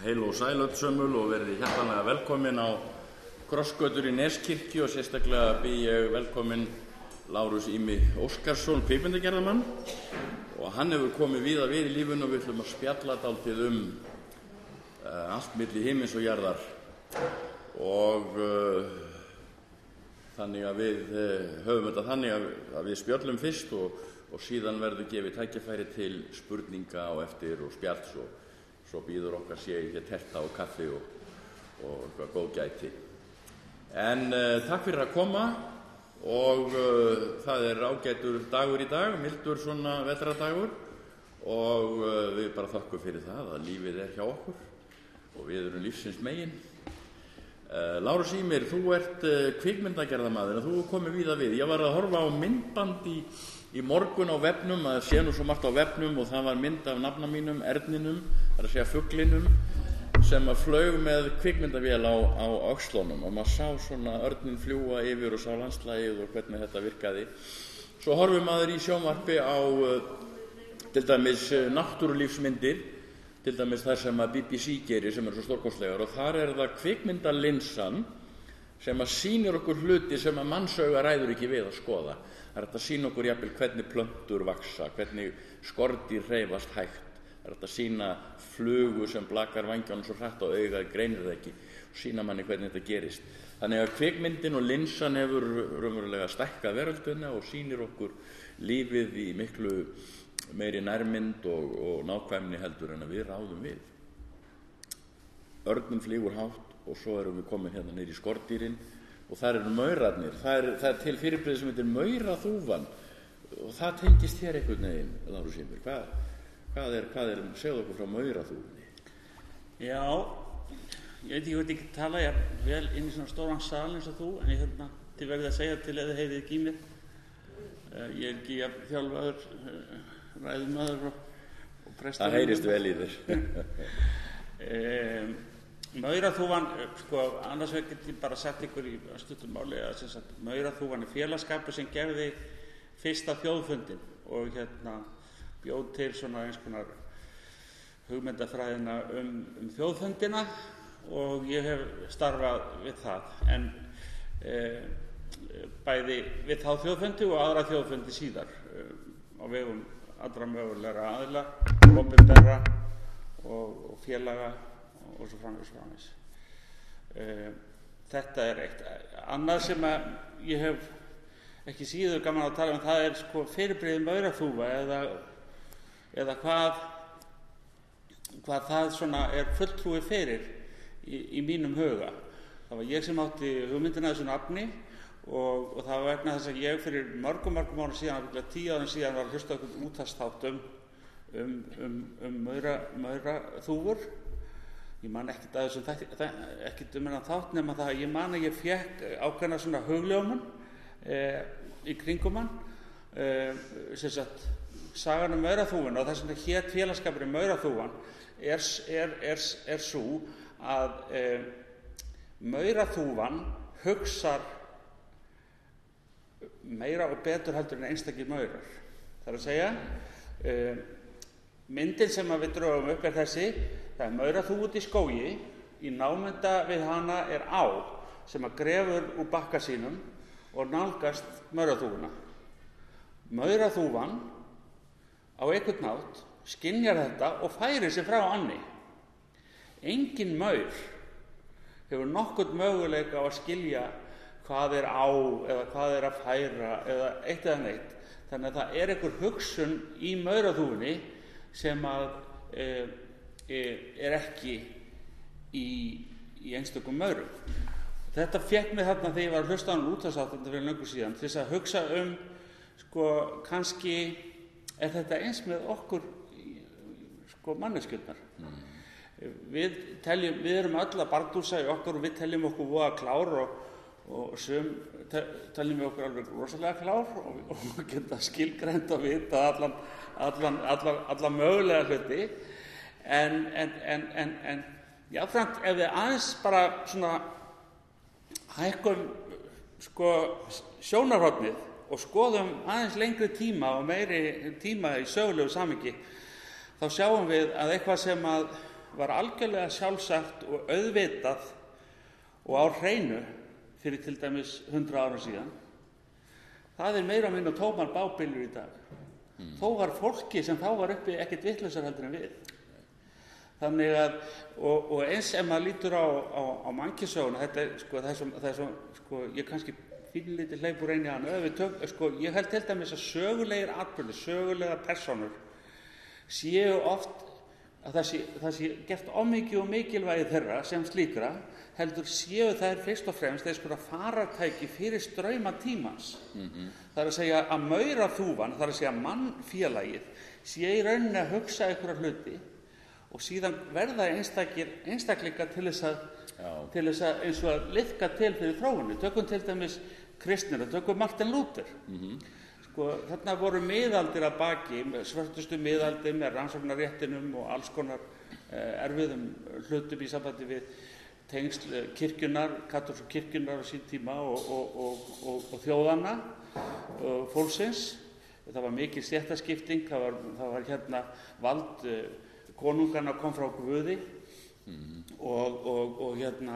Heil og sæl öll sömul og verið hjartanlega velkomin á Krossgötur í Neskirkju og sérstaklega bý ég velkomin Lárus Ími Óskarsson, kvikmyndagerðarmann, og hann hefur komið víða við í lífinu og við ætlum að spjalla dálítið allt milli himins og jarðar og þannig að við höfum þetta þannig að við spjöllum fyrst og síðan verður gefið tækifæri til spurninga á eftir og spjalls og svo býður okkar sé hér terta og kaffi og eitthvað góð gæti. En takk fyrir að koma og það ágætur dagur í dag, mildur svona vetrardagur og við bara þökkum fyrir það að lífið hjá okkur og við erum lífsins megin. Lárus Ímir, þú ert kvikmyndagerðarmaður en þú komið víða við. Ég var að horfa á myndband í morgun á vefnum, að sé nú svo margt á vefnum og það var mynd af nafna mínum, Erninum, það að segja fuglinum, sem að flaug með kvikmyndavél á öxlunum og maður sá svona örnin fljúga yfir og sá landslagið og hvernig þetta virkaði. Svo horfir maður í sjónvarpi á til dæmis náttúrulífsmyndir, til dæmis þær sem að BBC gerir sem svo stórkostlegar og þar það kvikmyndalinsan sem að sýnir okkur hluti sem að mannsauga ræður ekki við að skoða. Það hægt að sýna okkur jafnvel hvernig plöntur vaxa, hvernig skordýr hreyfast hægt. Það hægt að sýna flugu sem blakar vængjónum svo hratt og augað greinir það ekki og sýna manni hvernig þetta gerist. Þannig að kvikmyndin og linsan hefur raunverulega stækkað veröldina og sýnir okkur lífið í miklu meiri nærmynd og nákvæmni heldur en að við ráðum við. Örninn flýgur hátt og svo erum við komin hérna niður í skordýrin og þar eru maurarnir. Það er til fyrirbrigði sem heitir mauraþúfan og það tengist hér einhvern veginn, Lárus Ímir. Hvað er segðu okkur frá mauraþúfunni? Já, ég veit ekki tala ég vel inn í svona stóran sal eins og þú, en ég þið verðið að segja til eða heyrið ekki í mér. Ég ekki þjálfaður, ræðumaður og prestur. Það heyrist vel í þér. Mauraþúfan, annars veginn get ég bara sagt ykkur í stuttum máli að mauraþúfan er félagskapur sem gerði fyrsta þjóðfundin og bjóð til svona eins konar hugmyndafræðina þjóðfundina og ég hef starfað við það, en bæði við þá þjóðfundi og aðra þjóðfundi síðar á vegum allra mögulegra aðila, opinberra og félaga og svo framvegis. Þetta er eitt. Annað sem að ég hef ekki síður gaman að tala það er fyrirbrigði mauraþúfa eða hvað það svona er fulltrúi fyrir í mínum huga. Það var ég sem átti hugmyndina þessu nafni og það var vegna þess að ég fyrir mörgum árum síðan, 10 árum síðan, var að hlusta okkur útvarpsþáttum mauraþúfur. Ég man ekkert að þessu ekkert þennan þátt nema það að ég man að ég fékk ákveðna svona hugljómun í kringum hann, sem sagt sagan mauraþúfuna og þess vegna hét félagskapurinn mauraþúfan er sú að mauraþúfan hugsar meira og betur heldur en einstakir maurar. Það er að segja myndin sem við drögum upp þessi. Það er mauraþúfa út í skógi, í námunda við hana er á sem að grefur úr bakka sínum og nálgast mauraþúfuna. Mauraþúfan á einhvern nátt skynjar þetta og færir sig frá anni. Engin maur hefur nokkurn möguleika á að skilja hvað er á eða hvað er að færa eða eitt eða neitt. Þannig að það er einhver hugsun í mauraþúfunni sem að er ekki í einstökum maurum. Þetta fékk mig þarna þegar ég var að hlusta á hann útvarpsþátt fyrir löngu síðan til þess að hugsa kannski er þetta eins með okkur manneskjurnar. Við erum öll að bardúsa í okkur og við teljum okkur voða klár og sum teljum við okkur alveg rosalega klár og geta skilgreint og vita alla mögulega hluti. En jáfnframt ef við aðeins bara svona hækkum sjónarhornið og skoðum aðeins lengri tíma og meiri tíma í sögulegu samhengi, þá sjáum við að eitthvað sem að var algjörlega sjálfsagt og auðvitað og á hreinu fyrir til dæmis 100 ára síðan, það meira og minna tómar bábylur í dag. Þó var fólki sem þá var uppi ekkert vitlausara heldur en við. Þannig að, og eins ef maður lítur á mannkynssöguna, það er svo, ég kannski pínlítið hleypur einu hann, ég held til dæmis að sögulegir atburðir, sögulegar persónur séu oft að það sé gert ómikið og mikilvægi þeirra sem slíkra, heldur séu þær fyrst og fremst þeir farartæki fyrir strauma tímans. Það að segja að mauraþúfan, það að segja mannfélagið, sé í rauninni að hugsa einhverja hluti og síðan verða einstaklingar til þess að eins og að liðka til fyrir þróunni. Tökum til dæmis kristnir, tökum Martin Luther. Þarna voru miðaldir að baki, svörtustu miðaldir með rannsóknarréttinum og alls konar erfiðum hlutum í sambandi við tengsl kirkjunnar, katólsku kirkjunnar á sín tíma og þjóðanna, fólksins. Það var mikil stéttaskipting, það var vald konunganna kom frá Guði og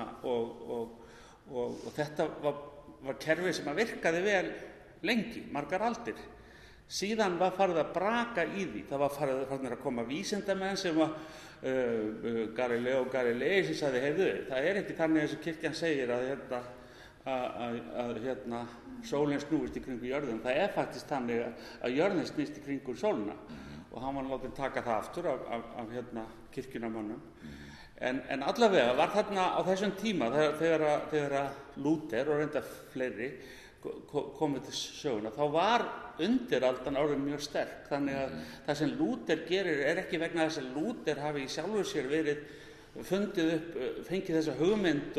þetta var kerfi sem virkaði vel lengi, margar aldir. Síðan var farið að braka í því. Það var farið að koma vísindamenn sem var Galileo Galilei sem sagði, heyrðu, það ekki þannig eins og kirkjan segir að sólin snúist í kringu jörðin. Það faktist þannig að jörðin snýst í kringu sólina og hann var látið taka það aftur af kirkjunarmönnum. En allavega var þarna á þessum tíma þegar Lúther og reyndar fleiri komið til söguna, þá var undiraldan orðin mjög sterk. Þannig að það sem Lúther gerir ekki vegna þess að Lúther hafi í sjálfur sér verið fundið upp, fengið þessa hugmynd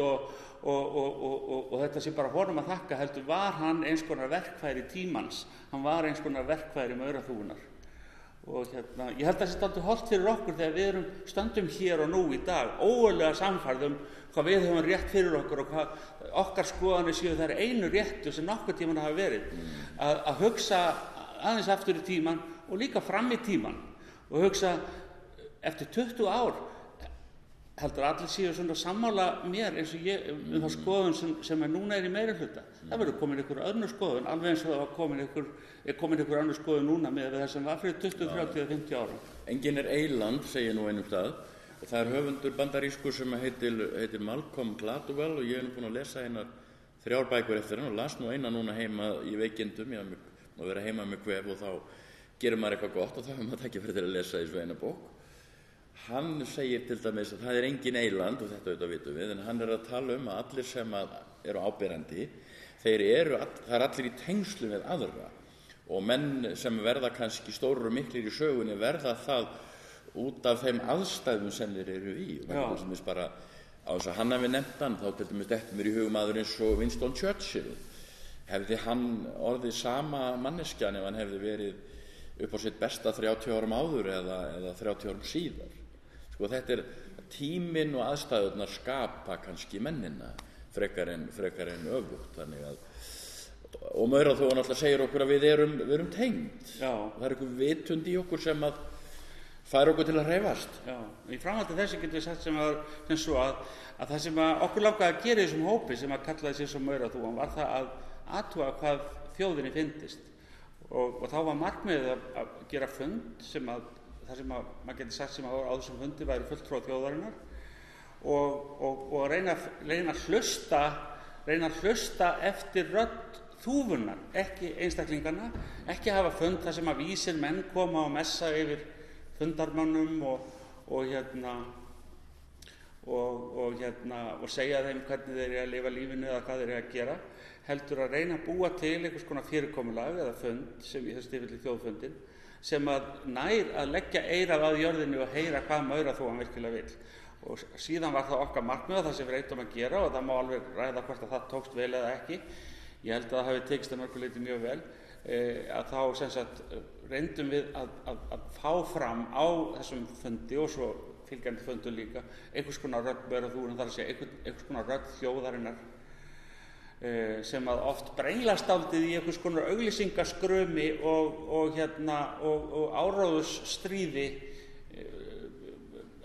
og þetta sé bara honum að þakka, heldur var hann eins konar verkfæri tímans, hann var eins konar verkfæri mauraþúfunnar. Og ég held að það sé dálítið hollt fyrir okkur þegar við stöndum hér og nú í dag, ógurlega samfærð hvað við höfum rétt fyrir okkur og hvað okkar skoðanir séu þær einu réttu sem nokkuð tíman hafa verið, að hugsa aðeins aftur í tíman og líka fram í tíman og hugsa eftir 20 ár heldur allir séu svona sammála mér eins og ég það skoðun sem núna í meirihluta. Það verður komin einhver önnur skoðun, alveg eins og það var komin einhver önnur skoðun núna með það sem var fyrir 20, 30 eða 50 árum. Enginn eyland, segir nú einum stað, og það höfundur bandarískur sem heitir Malcolm Gladwell og ég búinn að lesa einar 3 bækur eftir hann og las nú eina núna heima í veikindum, ég má vera heima með kvef og þá gerir maður eitthvað gott og þá hefur maður tækifæri til að lesa í svo eina bók. Hann segir til dæmis að það engin eyland og þetta auðvitað vitum við, en hann að tala að allir sem eru áberandi, það allir í tengslu við aðra og menn sem verða kannski stórir og miklir í sögunni verða það út af þeim aðstæðum sem þeir eru í. Bara á þess að hann hafi nefnt hann, þá til dæmis dettur mér í hugum maður eins og Winston Churchill. Hefði hann orðið sama manneskjan ef hann hefði verið upp á sitt besta 30 árum áður eða 30 árum síðar. Þetta tíminn og aðstæðurnar skapa kannski mennina frekar en öfugt. Þannig að og mauraþúfan alltaf segir okkur að við erum tengd. Það einhver vitund í okkur sem að fær okkur til að hreyfast. Já, í framhaldi þessi getum við sagt sem svo að það sem okkur langaði að gera í þessum hópi sem að kallaði sig sem mauraþúfan var það að athuga hvað þjóðinni fyndist og þá var markmiðið að gera fund það sem maður getur sagt sem á þessum fundi væri fulltrúar þjóðarinnar og reyna að hlusta eftir rödd þúfunnar, ekki einstaklingarna, ekki hafa fund þar sem að vísir menn koma og messa yfir fundarmönnum og segja þeim hvernig þeir að lifa lífinu eða hvað þeir að gera, heldur að reyna að búa til einhvers konar fyrirkomulag eða fund sem í þessu tilfelli þjóðfundin sem að nær að leggja eyrað að jörðinu og heyra hvað mauraþúfan virkilega vill. Og síðan var það okkar markmið það sem við reyndum að gera og það má alveg ræða hvort að það tókst vel eða ekki. Ég held að það hafi tekist að mörgu leyti mjög vel að þá sem sagt reyndum við að fá fram á þessum fundi og svo fylgjandi fundum líka einhvers konar rödd mauraþúfunnar, þar að segja einhvers konar rödd þjóðarinnar sem að oft brenglast dálítið í einhvers konar auglýsingaskrumi og áróðusstríði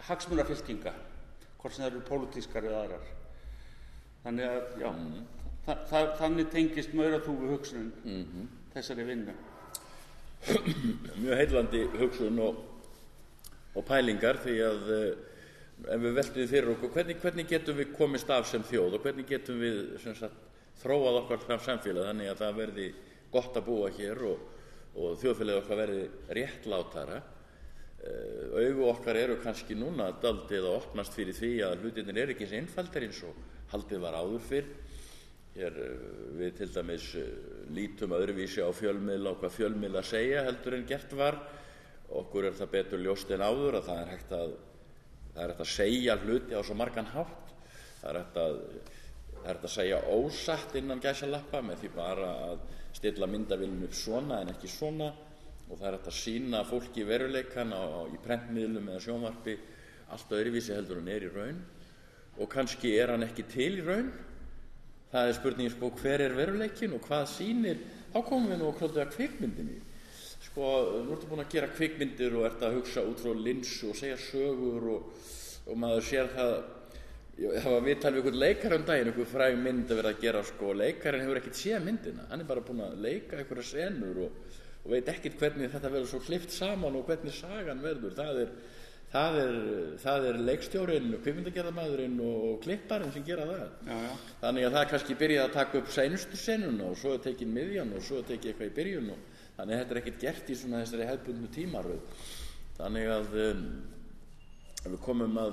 hagsmunafylkinga, hvort sem það eru pólitískar eða aðrar. Þannig að, já, þannig tengist mauraþúfu hugsunin þessari vinnu. Mjög heillandi hugsun og pælingar, því að ef við veltum við fyrir okkur, hvernig getum við komist af sem þjóð og hvernig getum við sem sagt, þróað okkar fram samfélag þannig að það verði gott að búa hér og þjóðfélagið okkar verði réttlátara. Augu okkar eru kannski núna daldið að opnast fyrir því að hlutirnir eru ekki eins einfaldir eins og haldið var áður fyrr. Hér við til dæmis lítum öðruvísi á fjölmiðla og hvað fjölmiðla segja heldur en gert var. Okkur er það betur ljóst en áður að það er hægt að segja hluti á svo margan hátt. Það er hægt að segja ósatt innan gæsalappa með því bara að stilla myndavélum upp svona en ekki svona. Og það er hægt að sýna fólki veruleikann í prentmiðlum eða sjónvarpi allt öðruvísi heldur en í raun. Og kannski er hann ekki til í raun. Það er spurningin hver er veruleikinn og hvað sýnir. Þá komum við nú svolítið að kvikmyndinni. Nú ertu búin að gera kvikmyndir og ert að hugsa út frá linsu og segja sögur og maður sér það. Það var viðtal við einhvern leikara daginn, einhver fræg mynd að vera að gera leikarinn hefur ekkert séð myndina. Hann er bara búin að leika einhverja senur og veit ekkert hvernig þetta verður svo klippt saman og hvernig sagan verður. Það er leikstjórinn, kvikmyndagerðarmaðurinn og klipparinn sem gera það. Já. Þannig að það kannski byrjaði að taka upp seinustu senuna og svo er tekin miðjan og svo er tekið eitthvað í byrjun og þannig að þetta er ekkert gert í svona þessari hefðbundnu tímaröð. Þannig að við komum að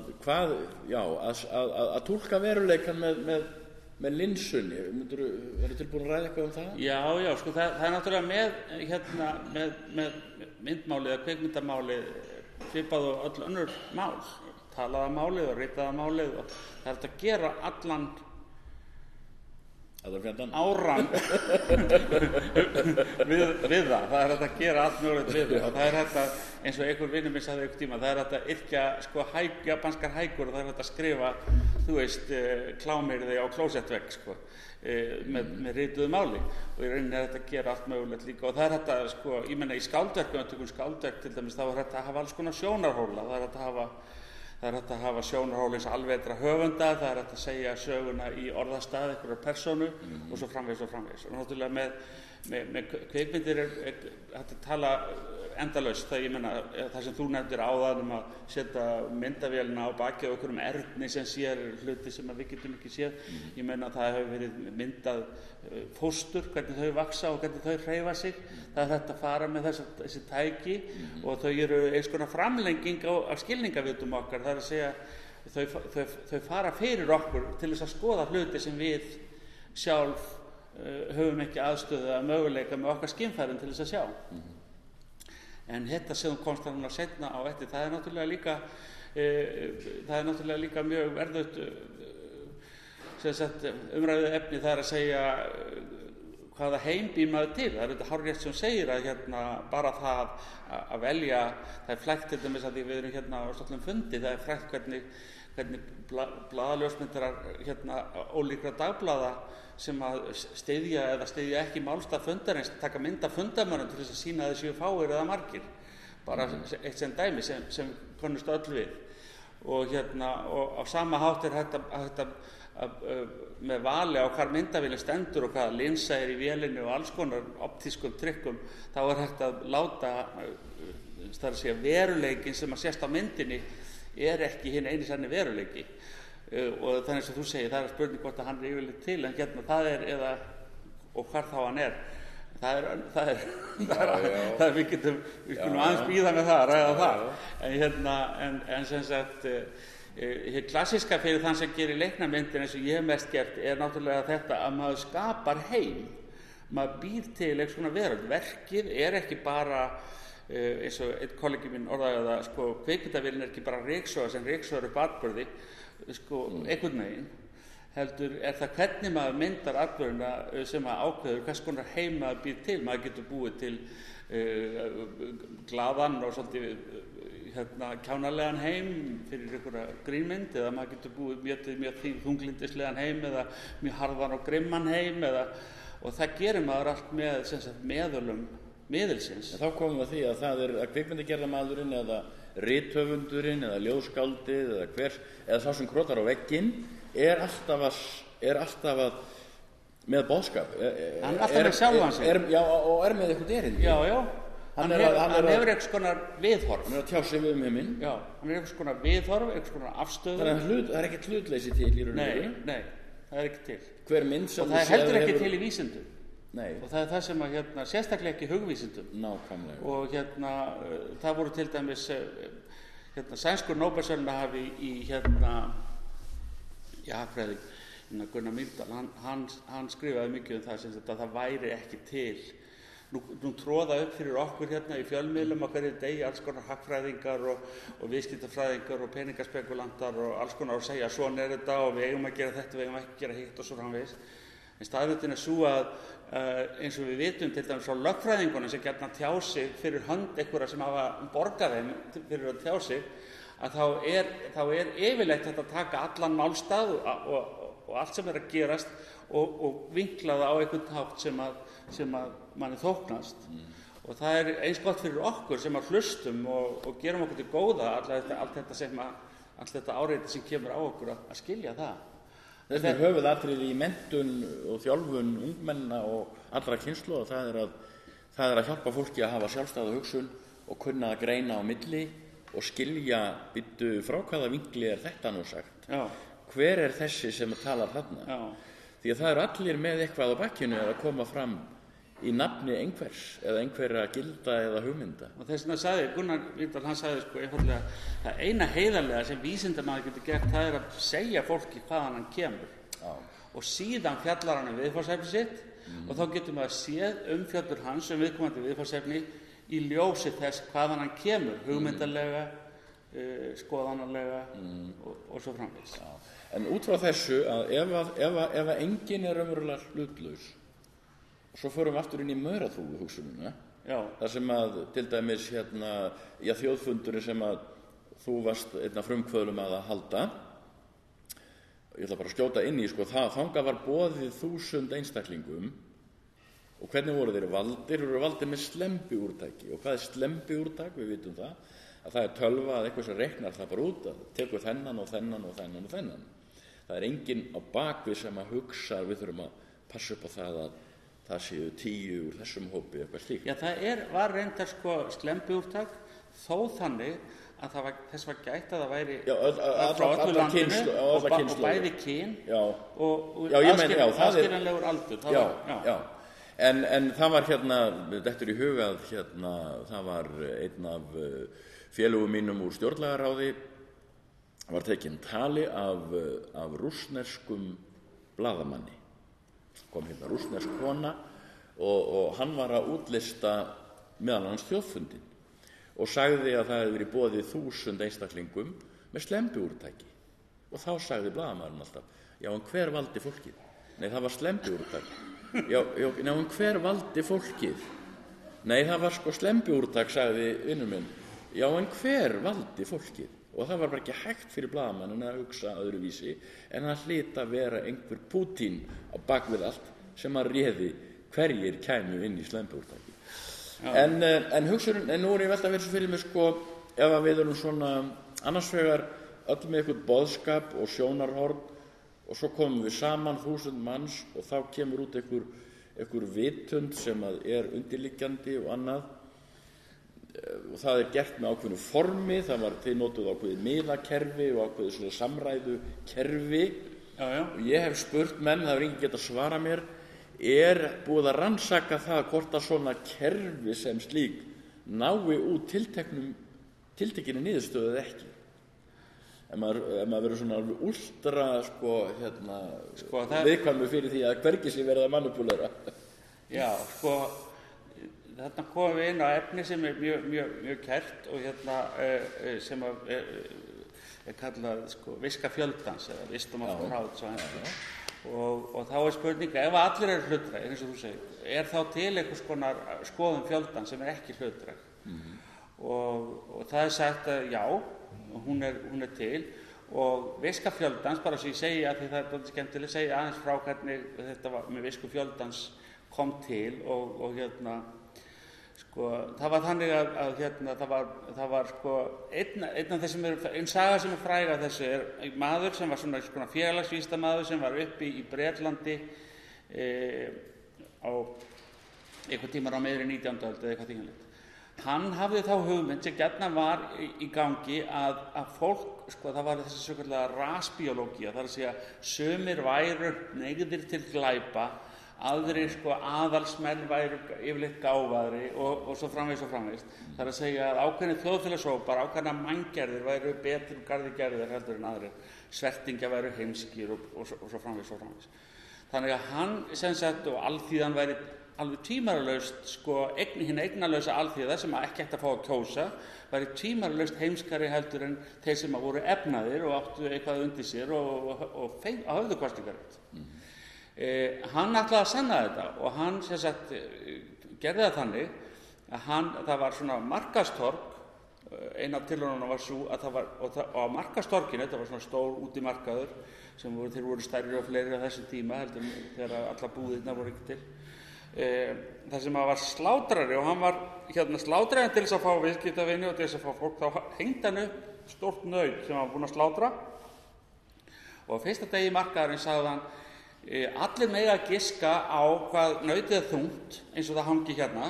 túlka veruleikann með linsunni. Verður tilbúin að ræða eitthvað um það? Já, það er náttúrulega með myndmálið eða kvikmyndamálið svipað og öll önnur mál, talaða málið og ritaða málið og það er hægt að gera allan áran við það er hægt að gera allt mögulegt við það og það er hægt að, eins og einhver vinur minn sagði einhvern tíma, það er hægt að yrkja japanskar hækur og það er hægt að skrifa klámyrði á klósettvegg með rituðu máli og í rauninni er þetta að gera allt mögulegt líka og það er þetta, ég menna í skáldverkum skáldverk til dæmis, þá er þetta að hafa alls konar sjónarhóla, það er þetta að hafa sjónarhólins alveitra höfunda, það er þetta að segja söguna í orðastað einhverjar persónu og svo framvegis og náttúrulega með kvikmyndir er hægt að tala endalaust, það sem þú nefndir áðan að setja myndavélina á bakið á einhverjum erni sem sér hluti sem við getum ekki séð. Ég meina að það hefur verið myndað fóstur, hvernig þau vaxa og hvernig þau hreyfa sig. Það er hægt að fara með þessi tæki og þau eru eins konar framlenging af skilningavitum okkar. Það er að segja þau fara fyrir okkur til þess að skoða hluti sem við sjálf höfum ekki aðstöðu að möguleika með okkar skynfærin til þess að sjá. En þetta sem þú komst þarna seinna á eftir, það er náttúrulega líka mjög verðugt umræðu efni, það er að segja hvaða heim býr maður til. Það er þetta hárrétt sem segir að bara það að velja, það er flægt til dæmis að því við erum á stóllum fundi, það er frægt hvernig blaðaljósmyndarar ólíkra dagblaða sem að styðja ekki málstað fundarins, taka mynd af fundarmönnum til þess að sýna að þessu fáir eða margir, bara eitt sem dæmi sem konnust öll við og á sama hátt er hægt að með vali á hvar myndavélin stendur og hvaða linsa er í vélinni og alls konar optískum trykkum, þá er hægt að láta það að segja veruleikin sem að sést á myndinni er ekki hinn eini sanni veruleiki og þannig sem þú segir, það er spurning hvort að hann er yfirleitt til en það er og hvar þá hann er við skulum aðeins bíða með það, ræða það en sem sagt hér klassíska fyrir þann sem gerir leiknamyndir eins og ég hef mest gert er náttúrulega þetta að maður skapar heim, maður býr til eitthvað svona veröld, verkið er ekki bara eins og einn kollegi minn orðaði það, kvikmyndavélin er ekki bara ryksuga sem ryksugar upp atburði einhvern veginn, heldur er það hvernig maður myndar atburðina sem að ákveður hvers konar heim maður býr til. Maður getur búið til glaðan og svolítið kjánalegan heim fyrir einhverja grínmynd eða maður getur búið mjög þunglindislegan heim eða mjög harðan og grimman heim og það gerir maður allt með meðölum miðilsins. Þá komum við að því að það er að kvikmyndagerðarmaðurinn eða rithöfundurinn eða ljóðskáldið eða sá sem krotar á vegginn er alltaf að með boðskap. Hann alltaf með sjálfan sig. Já, og með eitthvað erindi. Já. Hann hefur eitthvað konar viðhorf. Hann að tjá sig við heiminn. Já, hann eitthvað konar viðhorf, eitthvað konar afstöðu. Þannig það ekkert hlutleysi til í rauninu. Nei, það ekki til. Hver mynd sem og það heldur ekki til í vísindum. Nei. Og það það sem að sérstaklega ekki hugvísindum. Nákvæmlega. Og það voru til dæmis sænskur Nóbelsverðlaunahafi í hagfræði, Gunnar Myrdal, hann skrifaði mikið það sem það væri ekki til. Nú tróða upp fyrir okkur í fjölmiðlum á hverju degi alls konar hagfræðingar og viðskiptafræðingar og peningaspekulantar og alls konar og segja svona er þetta og við eigum að gera þetta, við eigum ekki að gera hitt og svo framvegis. En staðreyndin er sú að eins og við vitum til dæmis frá lögfræðingunum sem gjarnan tjá sig fyrir hönd einhverja sem hafa borgað þeim fyrir að tjá sig, að þá er yfirleitt þetta að taka allan málstað og allt sem er að gerast og vinkla það á einhvern hátt sem að manni þóknast. Og það er eins gott fyrir okkur sem að hlustum og gerum okkur til góða allt þetta áreiti sem kemur á okkur að skilja það. Þetta er höfuðatriði í menntun og þjálfun ungmenna og allra kynslóða. Það er að hjálpa fólki að hafa sjálfstæða hugsun og kunna að greina á milli og skilja frá hvaða vinkli er þetta nú sagt. Já. Hver er þessi sem talar þarna? Já. Því að það eru allir með eitthvað á bakkinu að koma fram í nafni einhvers eða einhverja gilda eða hugmynda. Og þess vegna sagði Gunnar Myrdal, hann sagði einfaldlega það eina heiðarlega sem vísindamaður getur gert, það er að segja fólki hvaðan hann kemur. Já. Og síðan fjallar hann viðfangsefni sitt og þá getur maður séð umfjallur hans viðkomandi viðfangsefni í ljósi þess hvaðan hann kemur, hugmyndarlega, skoðanarlega og svo framvegis. Já. En út frá þessu að ef enginn er raunverulega hlutlaus, svo förum við aftur inn í mauraþúfu hugsunina. Já. Það sem að til dæmis þjóðfundurinn sem að þú varst einn af frumkvöðlum að halda. Ég ætla bara að skjóta inn í þangað var boðið 1000 einstaklingum. Og hvernig voru þeir valdir? Þeir voru valdir með slembiúrtæki. Og hvað er slembiúrtak? Við vitum það. Að það er tölva að eitthvað sem reiknar það bara út. Að tekur þennan og þennan og þennan og þennan. Það er enginn á bakvið sem að hugsa við þurfum að passa upp á það að það séu 10 úr þessum hópi eitthvað slíkt. Já, það var reyndar slembiúrtak þó þannig að þess var gætt að það væri frá öllu landinu og bæði kyn og aðskiljanlegur aldur. Já. En það var dettur í huga að það var einn af félögum mínum úr stjórnlagaráði var tekinn tali af rússneskum blaðamanni. Kom rússnesk kona og hann var að útlista meðal hans þjóðfundinn og sagði að það hefði verið boðið 1000 einstaklingum með slembiúrtæki. Og þá sagði blaðamaðurinn alltaf, já, en hver valdi fólkið? Nei, það var slembiúrtæki. Já, en hver valdi fólkið? Nei, það var slembiúrtak, sagði vinnur minn. Já, en hver valdi fólkið? Og það var bara ekki hægt fyrir blaðamanninn að hugsa öðruvísi en að hlýta vera einhver Pútín á bakvið allt sem að réði hverjir kæmu inn í slembiúrtaki. En hugsunin, nú er ég velta að vera svo fyrir mig ef að við erum svona annars vegar öll með eitthvað boðskap og sjónarhorn og svo komum við saman 1000 manns og þá kemur út einhver vitund sem að er undirliggjandi og annað. Og það er gert með ákveðnu formi, þið notuð ákveðið miðakerfi og ákveðið svona samræðukerfi. Og ég hef spurt menn, það hefur enginn getað svara mér, er búið að rannsaka það hvort að svona kerfi sem slík nái út tiltekinni niðurstöðu eða ekki. Ef maður verður svona últra viðkvæmur fyrir því að hvergi sé verið að manipulera. Já, þarna komum við inn á efni sem er mjög kært og sem er kallað viska fjöldans eða wisdom of crowds og þá er spurninga, ef allir eru hlutdrægir, eins og þú segir, er þá til einhvers konar skoðun fjöldan sem er ekki hlutdræg? Og það er sagt að já, hún er til og viska fjöldans, bara svo ég segi að því það er doldið skemmtileg, segi aðeins frá hvernig þetta var með visku fjöldans kom til og Sko, það var þannig að hérna, það var sko, einn af þessum einn saga sem fræg af þessu maður sem var svona félagsvísindamaður sem var uppi í Bretlandi á einhvern tímann á miðri 19. öld eða eitthvað þýðanlegt. Hann hafði þá hugmynd sem gjarnan var í gangi að fólk, sko, það var þessi svokallaða rasbiológía, það er að segja sumir væru hneigðir til glæpa, aðrir sko aðalsmenn væru yfirleitt gáfaðri og svo framvegis. Það er að segja að ákveðnir þjóðfélagshópar, ákveðnar manngerðir væru betur garði gerðir heldur en aðrir, svertingja væru heimskir og svo framvegis. Þannig að hann sem sagt og alþýðan væri alveg tímaralaust sko hin eignalausa alþýða sem ekki ætti að fá að kjósa væri tímaralaust heimskari heldur en þeir sem voru efnaðir og áttu eitthvað undir sér og höfðu kosningarétt. Hann ætlaði að sanna þetta og hann sem sagt gerði það þannig að það var svona markaðstorg, ein af tilraununum var sú að og á markaðstorginu, þetta var svona stór útimarkaður sem þeir voru stærri og fleiri á þessum tíma heldur þegar allar búðirnar voru ekki til. Það sem var slátrari og hann var slátrari til þess að fá viðskiptavini og til þess að fá fólk, þá hengdi hann upp stórt naut sem hann var búinn að slátra og á fyrsta degi markaðarins sagði hann allir mega að giska á hvað nautið þungt eins og það hangi hérna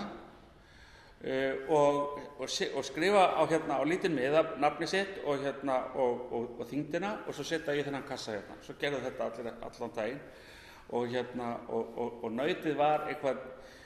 og skrifa á lítinn miða nafni sitt og þyngdina og svo setja í þennan kassa hérna. Svo gerðu þetta allan daginn og nautið var eitthvað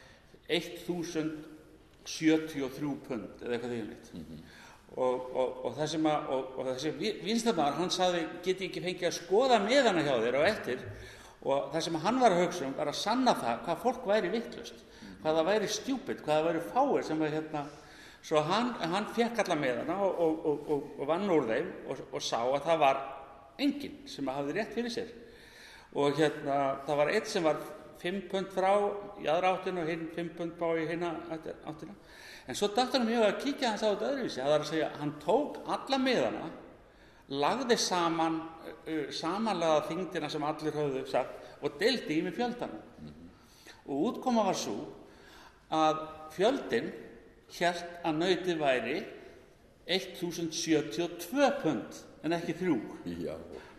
1073 pund eða eitthvað þýðanlegt. Og þessi vísindamaður hann sagði geti ekki fengið að skoða miðana hjá þér á eftir og það sem hann var að hugsa var að sanna það hvað fólk væri vitlaust, hvað það væri stjúpid, hvað það væri fáir sem var svo hann fékk alla miðana og vann úr þeim og sá að það var enginn sem hafði rétt fyrir sér. Og það var einn sem var 5 pund frá í aðra áttina og hinn 5 pund frá í hina áttina. En svo datt hann mjög að kíkja hans á þetta öðruvísi. Það er að segja, hann tók alla miðana, lagði samanlagða þyngdina sem allir höfðu sagt og deildi í með fjöldanum. Og útkoma var sú að fjöldinn hélt að nautið væri 1072 pund en ekki 3. Já.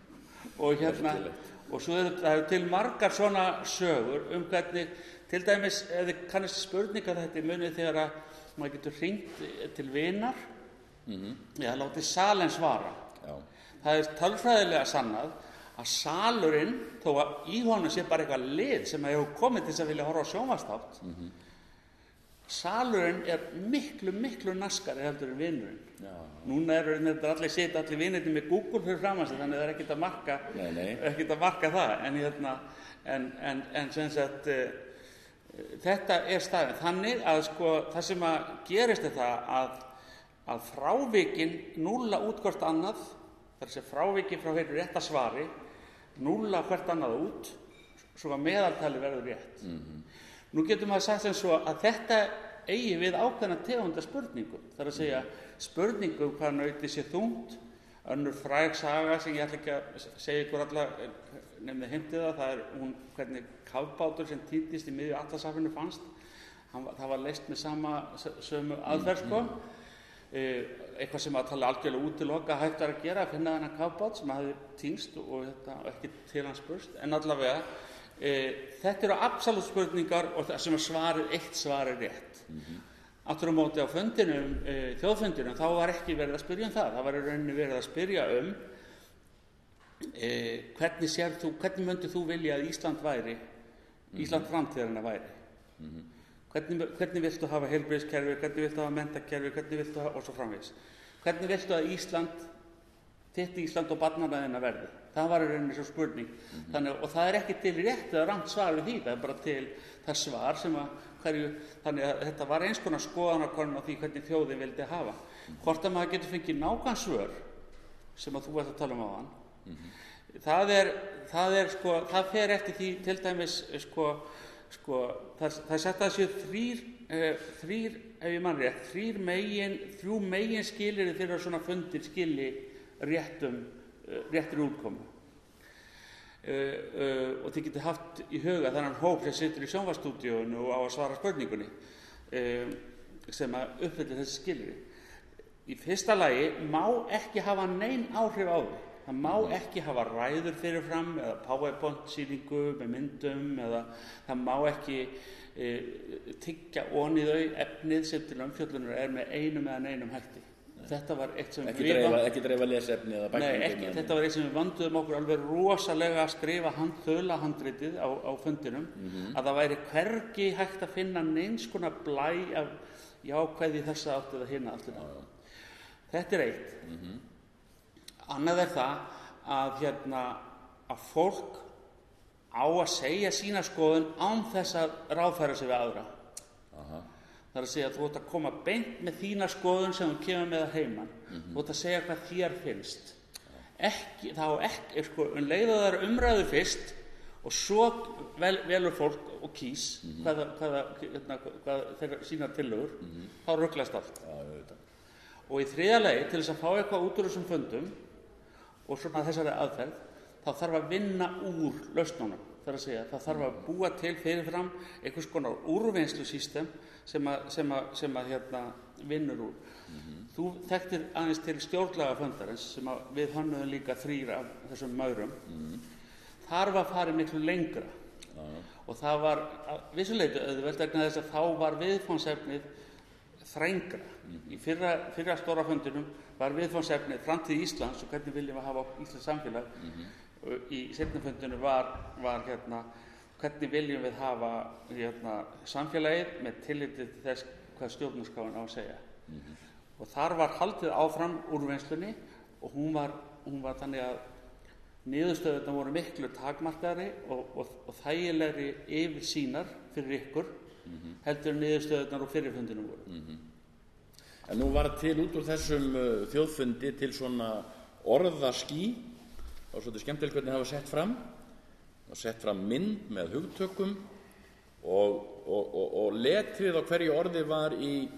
Og svo það eru til margar svona sögur hvernig, til dæmis, ef þið kannast spurninga þetta munið þegar að maður getur hringt til vinar, eða látið salinn svara. Já. Það tölfræðilega sannað að salurinn, þó að í honum sé bara eitthvað lið sem hefur komið til þess að vilja horfa á sjónvarpsþátt, salurinn miklu, miklu naskari heldur en vinurinn. Já. Núna allir sitja allir vinirnir með Google fyrir framan sig, þannig það ekkert að marka það. En sem sagt, þetta staðan. Þannig að sko, það sem að gerist það að frávikin núlla út hvort annað, það er að segja frávikin frá heilu rétta svari, núlla hvert annað út, svo að meðaltali verður rétt. Nú getum maður sagt sem svo að þetta eigi við ákveðna tegunda spurningum. Það er að segja spurningum hvað nautið sé þungt, önnur fræg saga sem ég ætla ekki að segja ykkur alla nefnir heimtið það hún hvernig kafbátur sem týndist í miðju Atlantshafinu fannst. Það var leyst með sömu aðferð sko. Eitthvað sem að tala algjörlega útiloka hægt að gera að finna þennan kafbát sem hafði týnst og ekki til hans spurst, en allavega þetta eru absolutt spurningar og það sem eitt svar rétt. Aftur á móti á fundinum, þjóðfundinum, þá var ekki verið að spyrja það. Það var í rauninni verið að spyrja hvernig myndir þú vilja að Ísland væri, Ísland framtíðarinnar væri. Hvernig viltu hafa heilbrigðiskerfi, hvernig viltu hafa menntakerfi, hvernig viltu hafa og svo framvegis. Hvernig viltu að þitt Ísland og barnanna verði. Það var í rauninni svo spurning. Og það er ekki til rétt eða rangt svar við því, það er bara til það svar sem þannig að þetta var eins konar skoðanakönnun á því hvernig þjóðin vildi hafa. Hvort að maður getur fengið nákvæm svör sem að þú ert að tala um áðan. Það fer eftir því til dæmis það er sett að séu þrír ef ég man rétt, þrjú megin skilyrði fyrir að svona fundir skili réttri útkomu. Og þið getið haft í huga þennan hóp sem situr í sjónvarpsstúdíóinu og á að svara spurningunni. sem að uppfyllir þessi skilyrði. Í fyrsta lagi má ekki hafa nein áhrif á því. Það má ekki hafa ræður fyrirfram eða PowerPoint-sýningu með myndum eða það má ekki tyggja ofan í þau efnið sem til umfjöllunar með einum eða neinum hætti. Þetta var eitt sem ekki dreifa lesefni eða bækningum. Nei, þetta var eitt sem við vanduðum okkur alveg rosalega að skrifa handritið á fundinum, að það væri hvergi hægt að finna neins konar blæ af jákvæði þessa átt eða hina allt þetta. Þetta er eitt. Annað er það að fólk á að segja sína skoðun án þess að ráðfæra sig við aðra. Það er að segja að þú ert að koma beint með þína skoðun sem þú kemur með að heiman. Þú ert að segja hvað þér finnst. Leiða þær umræðu fyrst og svo velur fólk og kýs hvað þeirra sína tillögur, þá ruglast allt. Og í þriðja lagi, til þess að fá eitthvað út úr þessum fundum og svona þessari aðferð, þá þarf að vinna úr lausnunum. Það er að segja, það þarf að búa til fyrirfram einhvers konar úrvinnslusystem sem vinnur úr. Þú þekktir aðeins til stjórnlagafundarins sem við hönnuðum líka 3 af þessum maurum. Þar var farið miklu lengra. Og það var vissuleyti auðvelt vegna þess að þá var viðfangsefnið þrengra. Í fyrra stóra fundinum var viðfangsefnið framtíð Íslands og hvernig viljum við hafa Íslands samfélag. Í seinna fundinu var hvernig viljum við hafa samfélagið með tilliti til þess hvað stjórnarskráin á að segja. Og þar var haldið áfram úrvinnslunni og hún var þannig að niðurstöðurnar voru miklu takmarkaðri og þægilegri yfirsýnar fyrir ykkur heldur niðurstöðurnar og fyrri fundinu voru. En nú var til út úr þessum þjóðfundi til svona orðaský. Það var svolítið skemmtilegt hvernig það var sett fram mynd með hugtökum og letrið á hverju orði var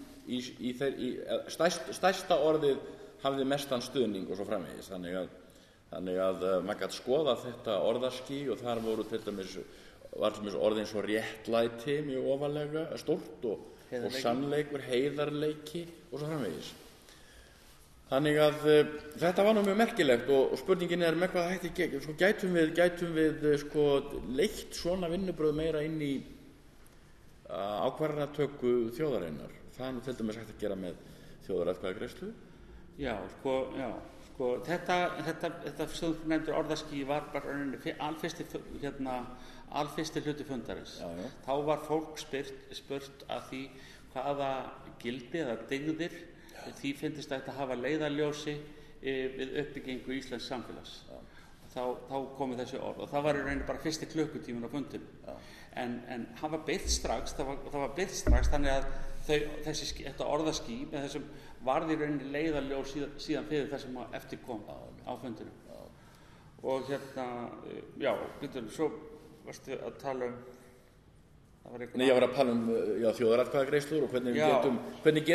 stærsta orðið hafði mestan stuðning og svo framvegis. Þannig að maður gat skoða þetta orðaský og þar voru til dæmis orðin svo réttlæti mjög ofarlega stórt og sannleikur, heiðarleiki og svo framvegis. Þannig að þetta var nú mjög merkilegt og spurningin er með hvað hætti gætum við leitt svona vinnubröð meira inn í ákvarðanatöku þjóðarinnar. Það er nú til dæmis hægt að gera með þjóðaratkvæðagreiðslu. Já, þetta sem þú nefndir orðaský var bara alfyrsti hluti fundarins. Já. Þá var fólk spurt að því hvaða gildi eða dygðir því finnst þetta að hafa leiðarljósi við uppbyggingu Íslands samfélags. Þá komu þessi orð og það var í rauninni bara fyrsti klukkutíminn á fundinum. En hann var birt strax, það var birt strax þannig að þetta orðaský með þessum varði í rauninni leiðarljós síðan fyrir þessum eftir kom á fundinum. Og svo varstu að tala Nei, ég var að tala þjóðaratkvæðagreiðslur og hvernig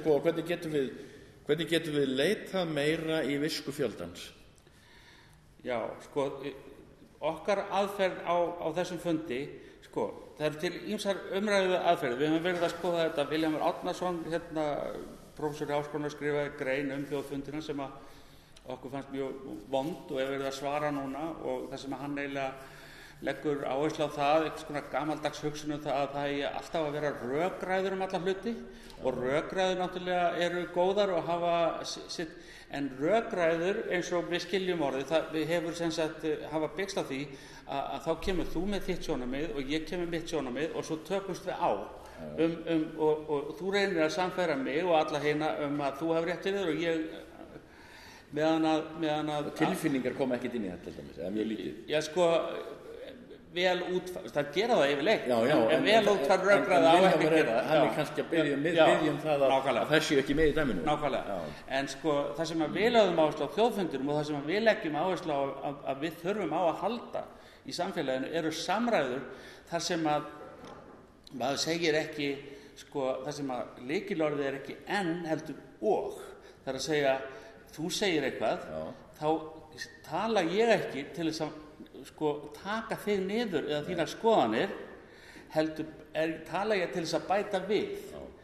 getum við leitað meira í visku fjöldans? Já, okkar aðferð á þessum fundi, það eru til ýmsar umræðu aðferðir. Við höfum verið að skoða þetta. Vilhjálmur Árnason, prófessor í Háskólanum, skrifaði grein þjóðfundina sem að okkur fannst mjög vond og er verið að svara núna og það sem að hann eiginlega leggur áherslu á það, einhvers konar gamaldags hugsun að það eigi alltaf að vera rökræður alla hluti og rökræður náttúrulega eru góðar og hafa sitt, en rökræður eins og við skiljum orðið, við hefur hafa byggst á því að þá kemur þú með þitt sjónarmið og ég kemur mitt sjónarmið og svo tökumst við á og þú reynir að samfæra mig og alla hina að þú hefur rétt fyrir og ég meðan að tilfinningar koma ekkert inn í þetta eða mjög lítið. Já, vel útfært, það gera það yfirleitt en vel útfært rökræða á ekki að gera það. Hann er kannski að biðja það að það séu ekki með í dæminu. Nákvæmlega. En það sem að við lögðum áherslu á þjóðfundinum og það sem að við leggjum áherslu á að við þurfum á að halda í samfélaginu eru samræður þar sem að maður segir ekki það sem að lykilorðið er ekki en heldur og. Það er að segja, þú segir eitthvað, þá tala ég ekki til þess að taka þig niður eða þínar skoðanir heldur tala ég til þess að bæta við.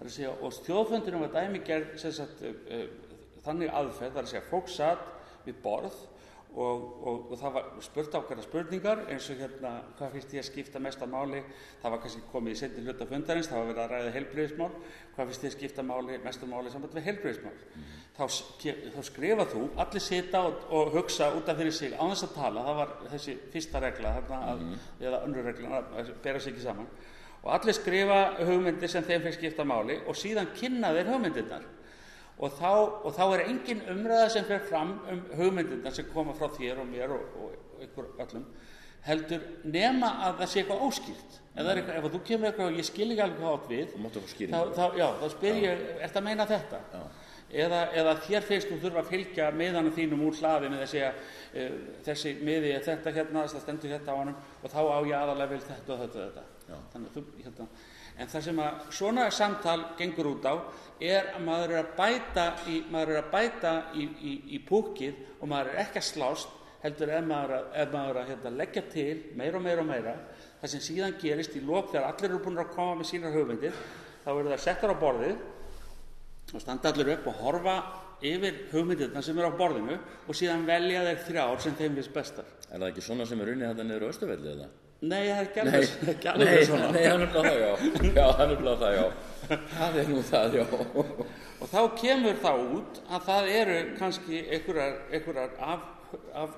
Það að segja, og þjóðfundurinn var dæmigerð sem sagt, þannig aðferð, það að segja, fólk satt við borð og það var spurt ákveðnar spurningar eins og hérna, hvað finnst þér skipta mesta máli? Það var kannski komið í seinni hluta fundarins, það var verið að ræða heilbrigðismál, hvað finnst þér skipta mestu máli samband við heilbrigðismál? Þá skrifa þú, allir sita og hugsa út af fyrir sig án þess að tala, það var þessi fyrsta regla, eða önnur regla, að bera sig ekki saman, og allir skrifa hugmyndir sem þeim finnst skipta máli og síðan kynna þeir hugmyndirnar. Og þá engin umræða sem fer fram hugmyndirnar sem koma frá þér og mér og ykkur öllum, heldur nema að það sé eitthvað óskýrt. Ef þú kemur eitthvað og ég skil ekki alveg hvað átt við, þá spyr ég, ertu að meina þetta? Já. Eða þér finnst þú þurfa að fylgja miðanum þínum úr hlaði með að segja þessi miði er þetta hérna, það stendur þetta á honum og þá á ég aðalega vel þetta og þetta. Þannig að þú En það sem að svona samtal gengur út á að maður er að bæta í púkið og maður er ekki að slást, heldur ef maður að leggja til meira, það sem síðan gerist í lok þegar allir eru búin að koma með sínar hugmyndir, þá eru það settar á borðið og standa allir upp og horfa yfir hugmyndirna sem eru á borðinu og síðan velja þeir 3 sem þeim finnst bestar. Er það ekki svona sem unnið þetta niður á Austurvelli eða? Nei, það er ekki alveg svona. Nei, hann er það, já. Já, hann er það, já. Það er nú það, já. Og þá kemur það út að það eru kannski einhverjar af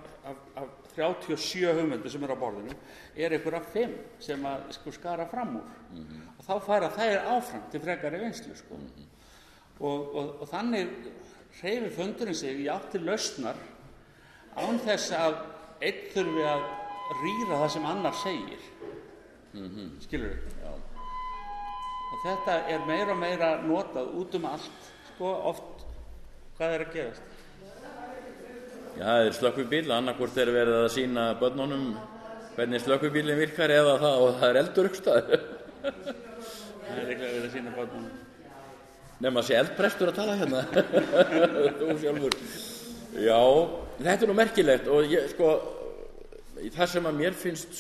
37 hugmyndir sem eru á borðinu, einhverjar 5 sem að skara fram úr. Og þá fara þær áfram til frekari vinnslu, Og þannig hreyfir fundurinn sig í átt til lausnar án þess að einn þurfi að rýra það sem annar segir. Skilurðu? Já. Og þetta er meira og meira notað út allt, oft hvað er að gerast. Já, það er slökkvibíl, annarkvort er verið að sýna börnunum hvernig slökkvibílinn virkar eða það er eldur uppstæður. Það er ekki verið að sýna börnunum. Nefn að sé eldprestur að tala hérna. Þú sjálfur. Já, þetta er nú merkilegt og ég, það sem að mér finnst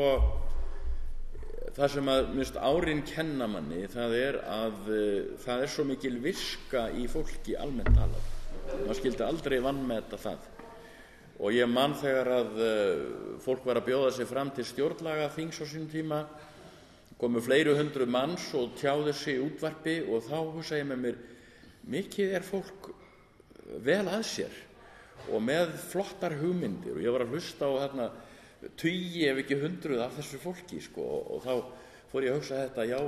það sem að minnst árin kenna manni, það er að það er svo mikil viska í fólki almennt talað. Maður skyldi aldrei vanmeta það. Og ég man þegar að fólk var að bjóða sig fram til stjórnlagaþings á sínum tíma, komu fleiri 100 manns og tjáðu sig í útvarpi og þá hugsa ég með mér, mikið er fólk vel að sér og með flottar hugmyndir og ég var að hlusta á þarna 20 ef ekki 100 af þessu fólki og þá fór ég að hugsa þetta, já,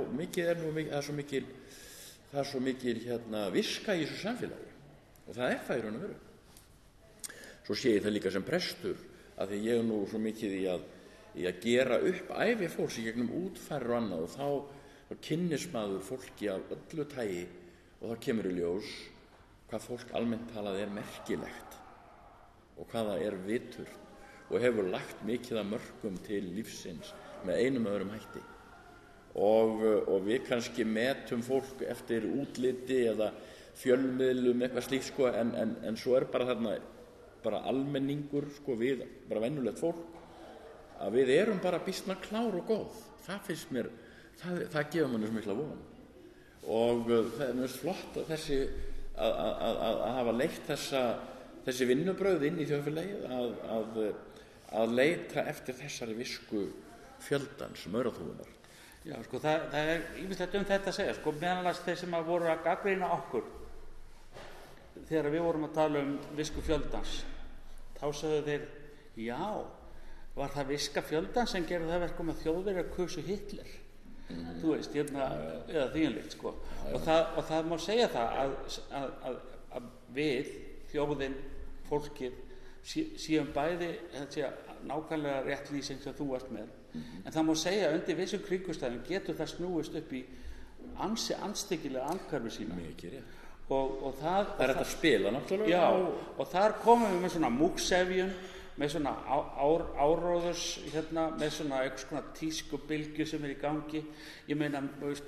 það er svo mikil viska í þessu samfélagi og það er það í raun og veru. Svo sé ég það líka sem prestur að því ég er nú svo mikið í að gera upp ævi fólks í gegnum útfærir og annað og þá kynnist maður fólki af öllu tagi og þá kemur í ljós hvað fólk almennt talað er merkilegt og hvað það er vitur og hefur lagt mikið af mörkum til lífsins með einum öðrum hætti og við kannski metum fólk eftir útliti eða fjölmiðlum eitthvað slíkt en svo er bara þarna bara almenningur við bara venjulegt fólk að við erum bara býsna klár og góð. Það finnst mér, það gefur manni svo mikla von og það er mjög flott að hafa leitt þessi vinnubrögð inn í þjóðfélagið að leita eftir þessari visku fjöldans mauraþúfunar. Já, það er ýmislegt þetta að segja, meðal annars þeir sem voru að gagnrýna okkur þegar við vorum að tala visku fjöldans, þá sögðu þeir, já, var það viska fjöldans sem gerði það verkum að Þjóðverjar kusu Hitler? Þú veist, eða þvíumlíkt, og það má segja það að við, þjóðin, fólkið, séum bæði nákvæmlega rétt lýsing sem þú varst með, en það má segja að undir vissum kringumstæðum getur það snúist upp í ansi andstyggilega andhverfu sína. Mikið, já. Og það er þetta að spila náttúrulega. Já, og þar komum við með svona múksefjun, með svona áróðurs með svona eitthvað svona tískubylgju sem í gangi. Ég meina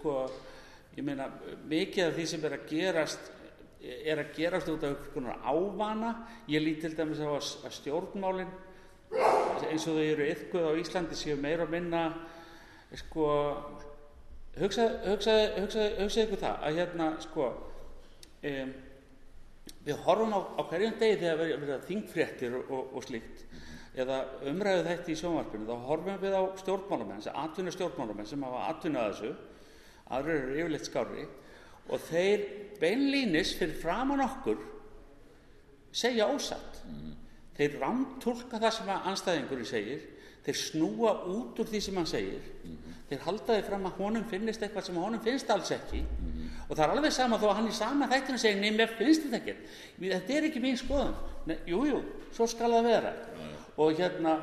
mikið af því sem er að gerast út af eitthvað konar ávana. Ég lít til dæmis á að stjórnmálin eins og þau eru iðkuð á Íslandi séu meira og minna hugsaðu ykkur það að við horfum á hverjum degi þegar verið þingfréttir og slíkt eða umræðu þætti í sjónvarpinu, þá horfum við á stjórnmálamenn, atvinnustjórnmálamenn sem hafa atvinnu að þessu, aðrir eru yfirleitt skárri og þeir beinlínis fyrir framan okkur segja ósatt. Þeir rámtúlka það sem andstæðingurinn segir, þeir snúa út úr því sem hann segir, þeir halda því fram að honum finnist eitthvað sem honum finnst alls ekki og það alveg sama þó að hann í sama þættinu segir nei, mér finnst þetta ekkert, þetta ekki mín skoðun. Jú, svo skal það vera. Og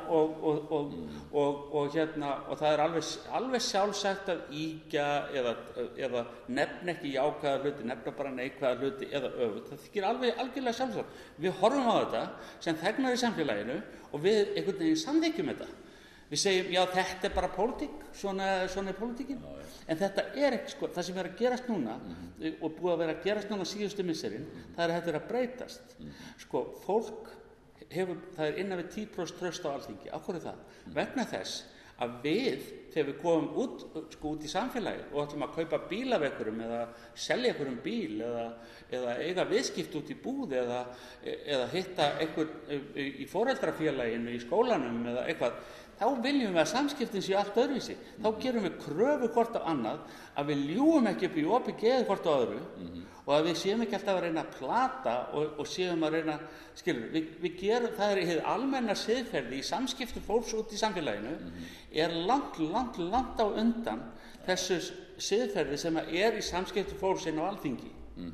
það alveg sjálfsagt að ýkja eða nefna ekki jákvæða hluti, nefna bara neikvæða hluti eða öfugt. Það þykir algjörlega sjálfsagt. Við horfum á þetta sem þegnar í samfélaginu og við einhvern veginn samþykkjum þetta. Við segjum, já, þetta bara pólitík, svona pólitíkin. En þetta ekki, það sem að gerast núna og búið að vera að gerast núna síðustu misserin, það að þetta að breytast. Fólk það innan við 10% traust á Alþingi. Af hverju það? Vegna þess að við, þegar við komum út í samfélagið og ætlum að kaupa bíl af einhverjum eða selja einhverjum bíl eða eiga viðskipt út í búð eða hitta einhvern í foreldrafélaginu, í skólanum eða eitthvað, þá viljum við að samskiptin séu allt öðruvísi. Þá gerum við kröfu hvort á annað að við ljúgum ekki upp í opið geð hvort á öðru og að við séum ekki alltaf að reyna að plata og séum að reyna, við gerum, það hið almenna siðferði í samskiptum fólks út í samfélaginu langt á undan þessu siðferði sem í samskiptum fólks inn á Alþingi.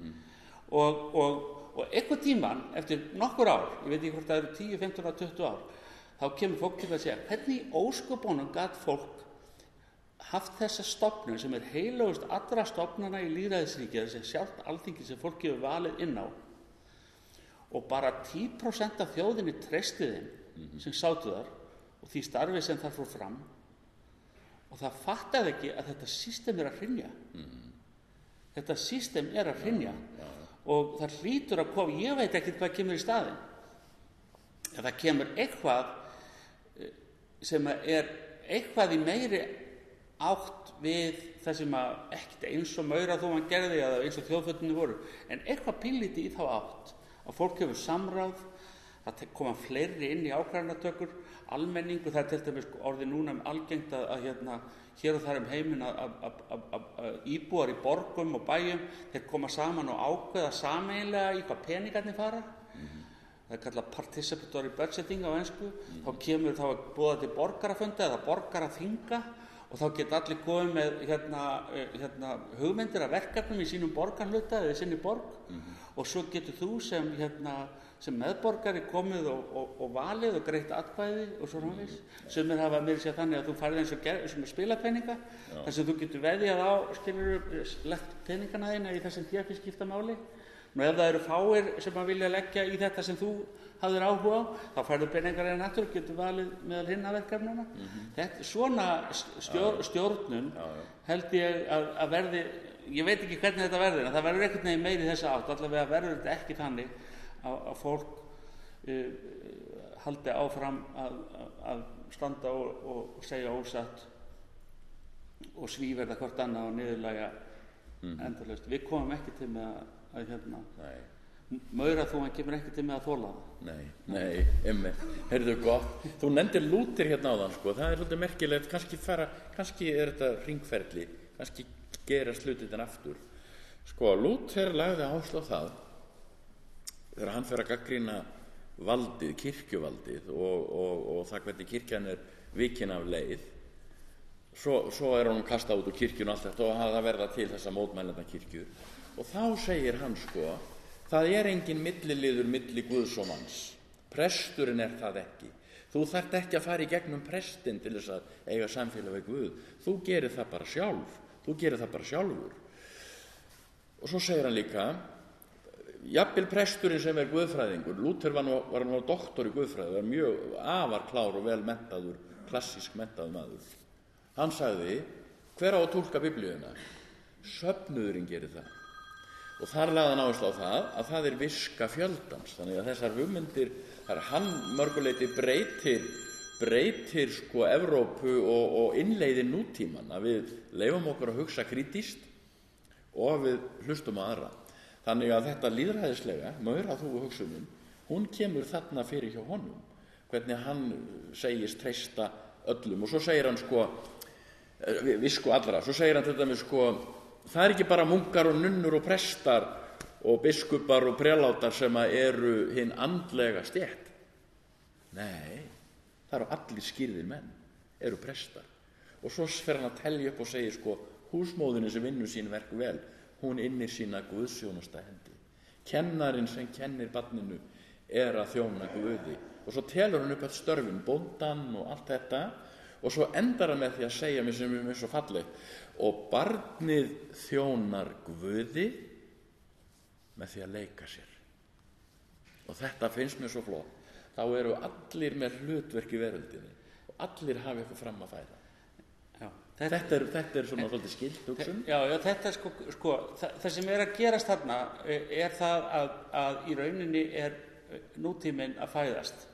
Og einhvern tímann, eftir nokkur ár, ég veit ekki hvort það eru 10, 15 og 20 ár, þá kemur fólk til að segja, hvernig í ósköpunum gat fólk haft þessa stofnun sem heilagust allra stofnana í lýðræðisríki, þessi sjálft Alþingi sem fólk hefur valið inn á og bara 10% af þjóðinni treysti þeim sem sátu þar og því starfi sem þar fór fram og það fattaði ekki að þetta system að hrynja. Þetta system að hrynja og það hlýtur að koma, ég veit ekki hvað kemur í staðinn. Ef það kemur eitthvað sem eitthvað í meiri átt við það sem ekkert eins og maura þó hann gerði eða eins og þjóðföllunni voru, en eitthvað pínlítið í þá átt að fólk hefur samráð, það koma fleiri inn í ákvarðanatökur, almenningu, það til dæmis orðið núna algengt að hér og þar heiminn að íbúar í borgum og bæjum, þeir koma saman og ákveða sameiginlega í hvað peningarnir fara. Það kallað participatory budgeting á ensku, þá boðað til borgarafunda eða borgaraþinga og þá geta allir komið með hugmyndir af verkefnum í sínum borgarhluta eða sinni borg og svo getur þú sem meðborgari komið og valið og greitt atkvæði og svo náttúrulega. Sumir hafa meira að segja þannig að þú færið eins og spilapeninga þar sem þú getur veðjað á, lagt peningana þína í þessum þéttskiptamáli. Nú ef það eru fáir sem að vilja leggja í þetta sem þú hafðir áhuga á, þá færðu peningar en aftur og getur valið meðal hinna verkefnana. Þetta svona stjórnun held ég að verði, ég veit ekki hvernig þetta verður, en það verður einhvern veginn meiri þessa átt, allavega verður þetta ekki þannig að fólk haldi áfram að standa og segja ósatt og svíverða hvort annað og niðurlægja endalaust. Við komum ekki til með að maura þó hann kemur ekki til með að þola það. Nei, heyrðu gott. Þú nefndir Lúther hérna áðan, það er svolítið merkilegt, kannski er þetta hringferli, kannski gerast hlutirnir aftur. Lúther lagði áherslu á það þegar hann fer að gagnrýna valdið, kirkjuvaldið og það hvernig kirkjan er vikin af leið. Svo er honum kastað út úr kirkjun og allt þetta og það verða til þessa mótmælenda kirkju. Og þá segir hann það er engin milliliður milli Guðs og manns. Presturinn er það ekki. Þú þarft ekki að fara í gegnum prestinn til þess að eiga samfélag við Guð. Þú gerir það bara sjálf. Þú gerir það bara sjálfur. Og svo segir hann líka, jafnvel presturinn sem er guðfræðingur, Lúther var nú doktor í guðfræði, var mjög afar klár og vel menntaður, klassísk menntaður maður. Hann sagði, hver á að túlka Biblíuna? Söfnuðurinn gerir það. Og þar lagði hann áherslu á það að það er viska fjöldans. Þannig að þessar hugmyndir, hann mörguleyti breytir breytir sko Evrópu og innleiðir nútíman, að við leyfum okkur að hugsa krítískt og við hlustum á aðra. Þannig að þetta lýðræðislega, maura þú hugsunin, hún kemur þarna fyrir hjá honum, hvernig hann segist treysta öllum. Og svo segir hann sko, visku allra, svo segir hann til dæmis sko, það ekki bara munkar og nunnur og prestar og biskupar og prelátar sem eru hinn andlega stétt. Nei, það eru allir skýrðir menn, eru prestar. Og svo fer hann að telja upp og segir sko, húsmóðinu sem vinnur sín verk vel, hún innir sína guðsþjónusta hendi. Kennarinn sem kennir barninu að þjóna Guði. Og svo telur hann upp öll störfin, bóndan og allt þetta, og svo endar hann með því að segja mér sem er svo fallegt, og barnið þjónar Guði með því að leika sér. Og þetta finnst mér svo flott. Þá eru allir með hlutverk í veröldinni og allir hafa eitthvað fram að færa. Já, þetta er svona svolítið skilt hugsun. Já, þetta sko það sem að gerast þarna það að í rauninni nútíminn að fæðast.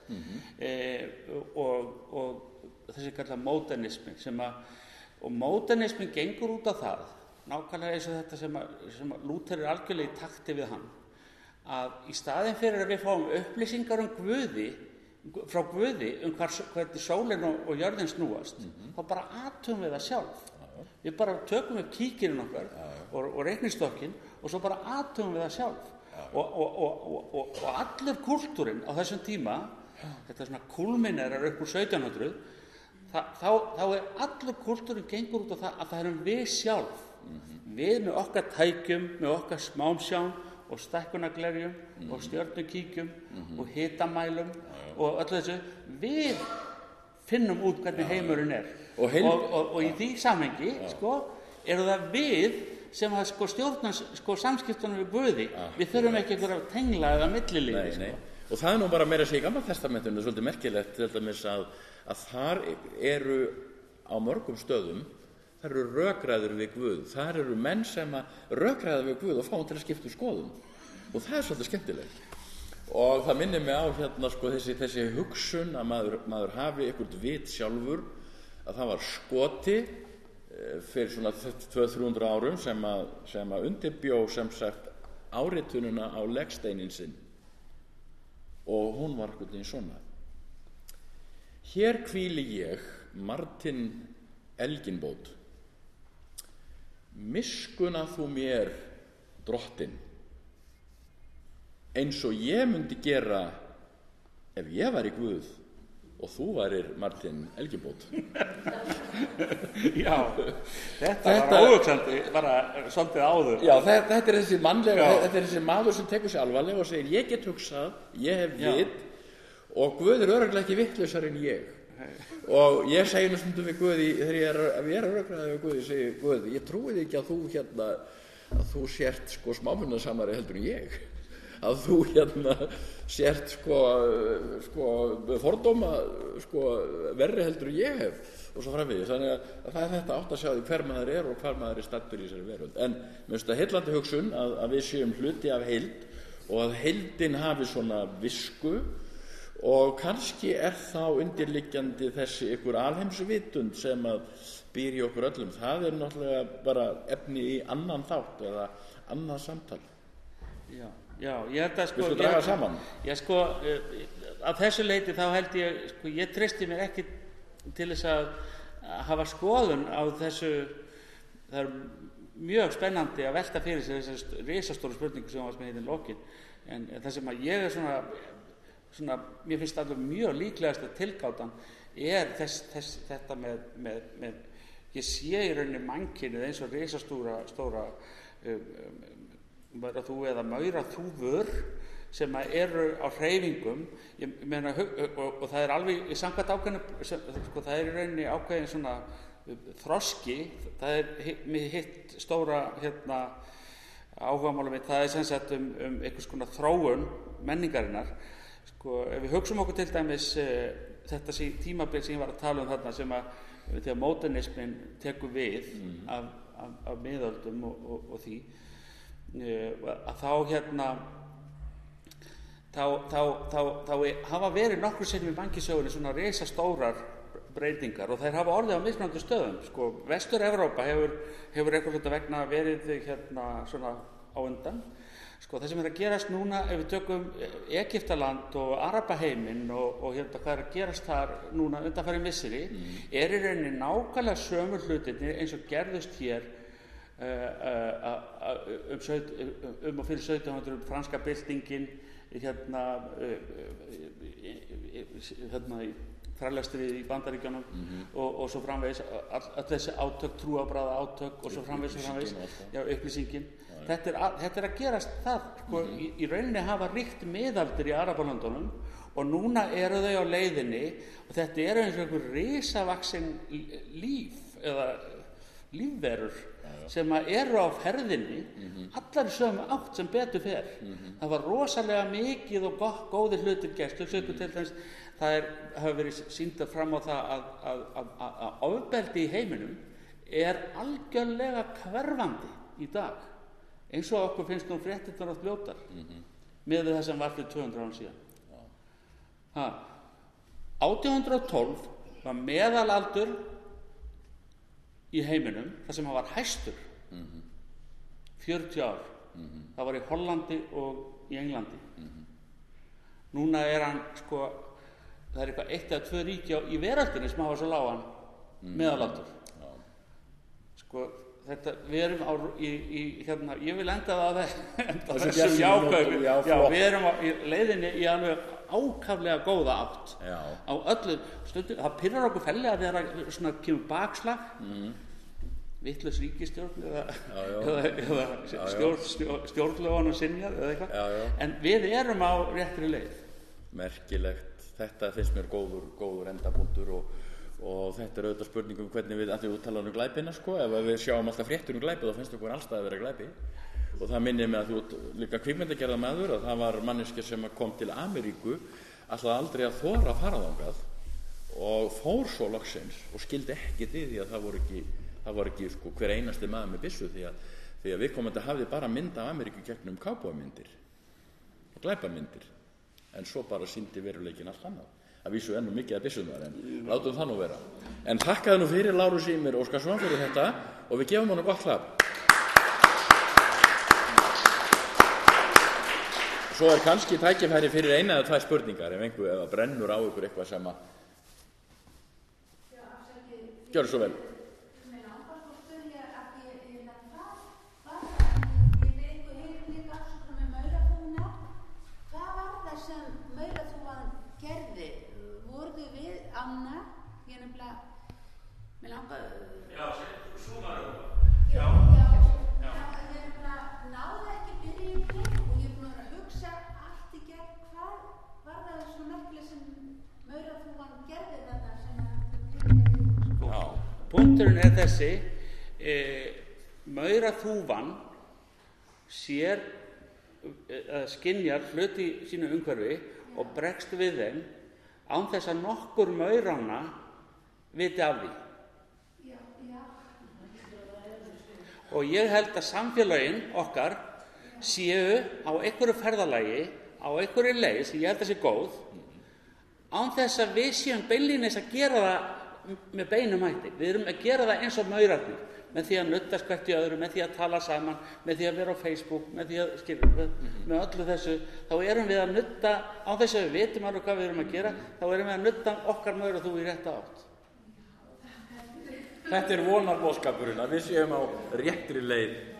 Og þessi kallað módernismi og módernismin gengur út á það, nákvæmlega eins og þetta sem að Lúther algjörlega í takti við hann, að í staðinn fyrir að við fáum upplýsingar frá Guði hvernig sólin og jörðin snúast, þá bara athugum við það sjálf. Við bara tökum upp kíkirinn okkar og reiknistokkinn og svo bara athugum við það sjálf. Og allur kúltúrinn á þessum tíma, þetta svona kulminerar upp úr 1700, þá allur kúltúrinn gengur út á það að það erum við sjálf. Við með okkar tækjum, með okkar smámsján og stækkunarglerjum og stjörnukíkjum og hitamælum og öllu þessu, við finnum út hvernig heimurinn og í því samhengi eru það við sem að stjórnum samskiptunum við Guði. Við þurfum ekki einhverja tengla eða milliliði. Nei. Og það er nú bara meira að segja í Gamla testamentinu, svolítið merkilegt til dæmis að þar eru á mörgum stöðum, þar eru rökræður við Guð. Þar eru menn sem að rökræða við Guð og fá hann til að skipta skoðun. Og það er svolítið skemmtilegt. Og það minnir mig á þessi hugsun að maður hafi eitthvað vit sjálfur, að það var Skoti fyrir svona 200-300 árum sem að undirbjó sem sagt áritununa á legsteinin sinn. Og hún var eitthvað svona. Hér hvíli ég, Martin Elginbót, miskuna þú mér, drottin, eins og ég myndi gera ef ég væri Guð og þú værir Martin Elginbót. Já, þetta var óhugsandi, bara svolítið áður. Já, þetta er þessi mannlega, þetta er þessi maður sem tekur sig alvarlega og segir, ég get hugsað, ég hef vit og Guð er örugglega ekki vitlausar en ég. Og ég segi nú stundum við Guði, þegar ég er að rökraði við Guði, ég segi, Guð, ég trúi þig ekki að þú sért smámunarsamari heldur en ég, að þú sért fordóma verri heldur en ég hef og svo framvegis. Þannig að það er þetta átt að sjá því hver maður er og hvar maður er staddur í þessari veröld. En mér finnst það heillandi hugsun að við séum hluti af heild og að heildin hafi svona visku. Og kannski þá undirliggjandi þessi ykkur alheimsvitund sem að býr í okkur öllum. Það er náttúrulega bara efni í annan þátt eða annað samtal. Já, ég held að Við skulum draga saman. Já, að þessu leyti þá held ég treysti mér ekki til þess að hafa skoðun á þessu. Það er mjög spennandi að velta fyrir sér þessar risastóru spurningu sem var með hérna í lokin. En það sem að ég er mér finnst alveg mjög líklegasta tilgátan þetta með ég sé í rauninni mannkynið eins og risastóra mauraþúfur sem eru á hreyfingum. Ég meina, og það er alveg samkvæmt ákveðin, það er í rauninni ákveðin svona þroski. Það er hitt stóra áhugamála mitt, það er sem sagt einhvers konar þróun menningarinnar. Ef við hugsum okkur til dæmis þetta tímabil sem ég var að tala þarna sem að þegar módernismin tekur við af miðöldum og því að þá þá hafa verið nokkru sinnum í mannkynssögunni svona risastórar breytingar og þær hafa orðið á mismunandi stöðum. Sko, Vestur-Evrópa hefur einhvern hluta vegna verið svona á undan. Sko, það sem að gerast núna, ef við tökum Egyptaland og Arabaheiminn og hvað að gerast þar núna undanfarin misseri, í rauninni nákvæmlega sömu hlutirnir eins og gerðust hér og fyrir 1700 franska byltingin í þrælastríði í Bandaríkjunum og svo framvegis öll þessi átök, trúarbragða átök og svo framvegis, upplýsingin. Þetta er að gerast það, sko, í rauninni hafa ríkt miðaldir í Arabalöndunum og núna eru þau á leiðinni og þetta eru eins og einhver risavaxin lífverur sem eru á ferðinni, allar í sömu átt sem betur fer. Það var rosalega mikið og góðir hlutir gerst. Til dæmis, það hafa verið sýnt fram á það að ofbeldi í heiminum er algjörlega hverfandi í dag. Eins og okkur finnst nú fréttirnar oft ljótar með það sem var fyrir 200 árum síðan. 1812 var meðalaldur í heiminum, það sem var hæstur, 40 ár. Það var í Hollandi og í Englandi. Núna er hann, sko, það er eitthvað 1 eða 2 ríki í veröldinni sem hafa svo lágan meðalaldur. Sko, við erum ég vil enda það að þessu jákvæðu. Við erum í leiðinni í alveg ákaflega góða átt á öllum stundum. Það pirrar okkur fellega þegar svona kemur bakslag, vitlaus ríkisstjórn eða stjórnlögunum synjað eða eitthvað. En við erum á réttri leið. Merkilegt. Þetta finnst mér góður endapunktur og þetta er auðvitað spurning hvernig við, að þú talar glæpina, sko, ef við sjáum alltaf fréttur glæpi þá finnst okkur allstað að vera glæpi og það minnir mig að þú líka kvikmyndagerðarmaður að það var manneskja sem kom til Ameríku alltaf aldrei að þora að fara þangað og fór svo loksins og skildi ekki því að það voru ekki sko, hver einasti maður með byssu því að viðkomandi hafði bara mynd af Ameríku gegnum kábóamyndir og glæpamyndir en svo bara sýndi veruleikin allt annað. Að vísu ennú mikið að byssunar en látum það nú vera. En þakkaði nú fyrir Lárus Ýmir Óskarsson fyrir þetta og við gefum honum gott klapp. Svo er kannski tækifæri fyrir 1 eða 2 spurningar ef það brennur á ykkur eitthvað sem að gjörðu svo vel. Punkturinn er þessi, mauraþúfan skynjar hluti í sínu umhverfi og bregst við þeim án þess að nokkur mauranna viti af því. Og ég held að samfélögin okkar séu á einhverju ferðalagi, á einhverju leið sem ég held að sé góð, án þess að við séum beinlínis að gera það með beinum hætti. Við erum að gera það eins og maurarnir, með því að nuddast hvert í öðru, með því að tala saman, með því að vera á Facebook, með því að með öllu þessu, þá erum við að nudda, á þess að við vitum alveg hvað við erum að gera, þá erum við að nudda okkar mauraþú í rétta átt. Þetta er vonarboðskapurinn að við séum á réttri leið